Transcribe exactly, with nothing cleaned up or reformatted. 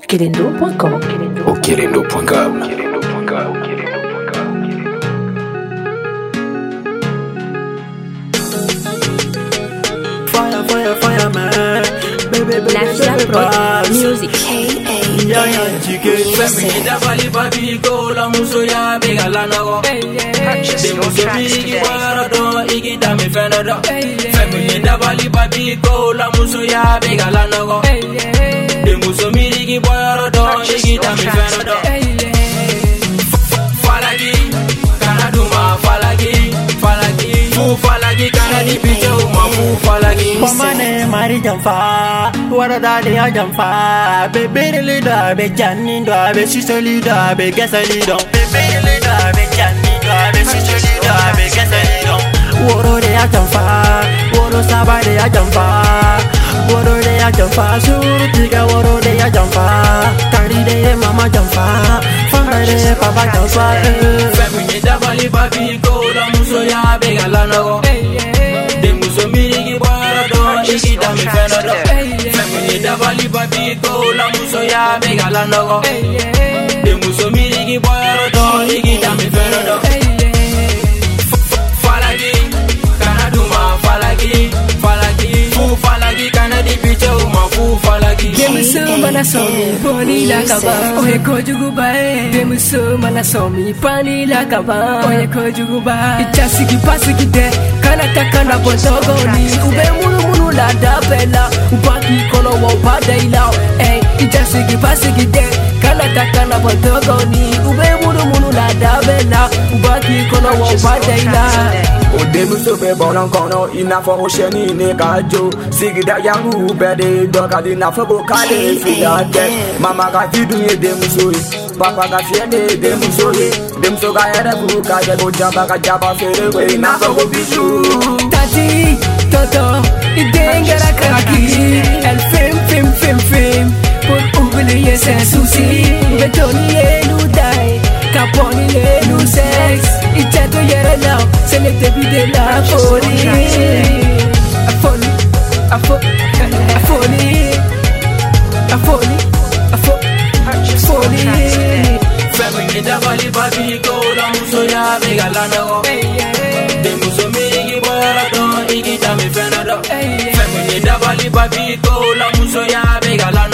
Kelendo point com. Au Kelendo point com. Fire, fire, fire, man. Baby, baby, La Pro Music. Ya, ya, chique. Femminita bali babi ko la muso ya bega la nago. De muso bigi wara do igi da me fena do. Femminita bali babi ko la muso ya bega la nago. De muso bigi wara do igi da me fena do. Falagi, kana duma falagi, falagi, fu falagi kana di picho ma fu falagi. Pamane mari jamfa, wara dali a jamfa. Bebe lida be janni do be sisoli do be gasali do. Bebe lida be janni do be sisoli do be gasali do. Woro de a jamfa, woro saba de a jamfa. Woro de a jamfa, suru tiga woro de a jamfa. Kari de mama jamfa, fanga de papa jamfa. Femminita bali babi ko la muso ya bega la nago. De muso mirigi wara do igi da me fena do. Femminita bali babi ko la muso ya bega la nago. De muso mirigi wara do igi da me fena do. Falagi, kana duma falagi, falagi, fu falagi kana di picho ma fu falagi. Demuso mana somi poni la kaba oye kojugu bae. Demuso mana somi pani la kaba oye kojugu bae. Ichasigi pasigi de kana takana botogoni ube munu munu la dabela ubaki kono wa badaila. Ey ichasigi pasigi de kana takana botogoni ube munu munu la dabela ubaki kono wa badaila. O demuso be bonon kono ina fo osheni ne gajo sigida yangu bede dokali na fo go kale fidate mama ga fidunye demuso papa ga fiende demuso demuso ga era ku ka de go jamba ga jaba fere we na fo go bisu Tati toto idengera kaki el fem fem fem fem pour oublier ses soucis betoni et dai caponi et sexe itato yere now c'est le début de la folie la folie la folie la folie la folie la folie Femminita bali babi ko la muso ya bega la nago. De muso mirigi wara do igi da me fena do. Femminita bali babi ko la muso ya bega la